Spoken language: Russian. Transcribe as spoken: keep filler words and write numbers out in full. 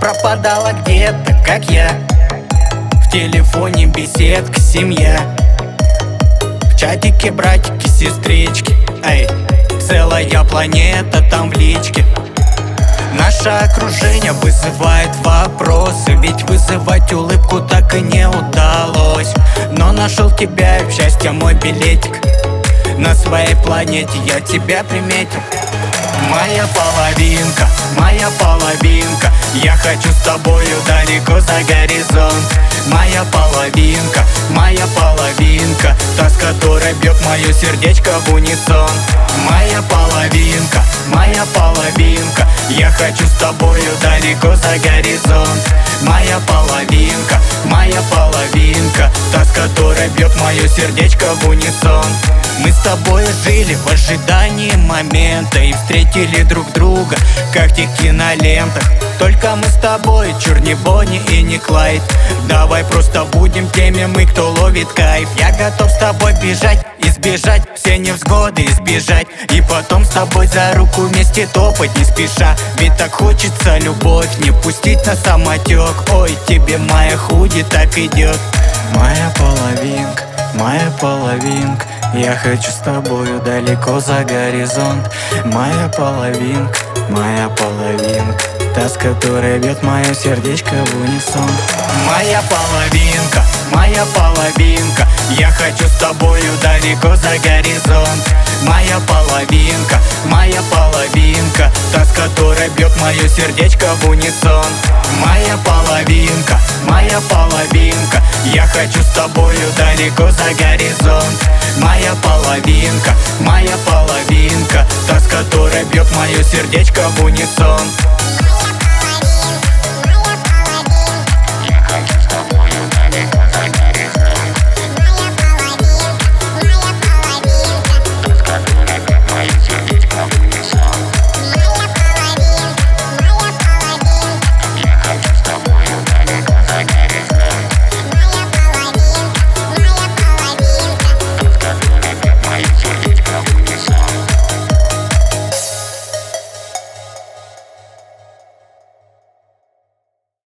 пропадала где-то, как я. В телефоне беседка, семья, в чатике братики, сестрички. Эй, целая планета там в личке. Наше окружение вызывает вопросы, ведь вызывать улыбку так и не удалось. Но нашел тебя и в счастье мой билетик. На своей планете я тебя приметил. Моя половинка, моя половинка, я хочу с тобою далеко за горизонт. Моя половинка, моя половинка, та, с которой бьет мое сердечко в унисон. Моя половинка, моя половинка, я хочу с тобою далеко за горизонт. Моя половинка, моя половинка, та, с которой бьет мое сердечко в унисон. Мы с тобой жили в ожидании момента и встретили друг друга, как в тех кинолентах. Только мы с тобой, чур не Бонни и не Клайд. Давай просто будем теми мы, кто ловит кайф. Я готов с тобой бежать, избежать все невзгоды, избежать. И потом с тобой за руку вместе топать не спеша. Ведь так хочется любовь не пустить на самотек. Ой, тебе моя худи так идет. Моя половинка, моя половинка, я хочу с тобою далеко за горизонт. Моя половинка, моя половинка, та, с которой бьет мое сердечко в унисон. Моя половинка, моя половинка, я хочу с тобою далеко за горизонт. Моя половинка, моя половинка, та, с которой бьет мое сердечко в унисон. Моя половинка, моя половинка, я хочу с тобою далеко за горизонт. Моя половинка, моя половинка, та, с которой бьет мое сердечко в унисон.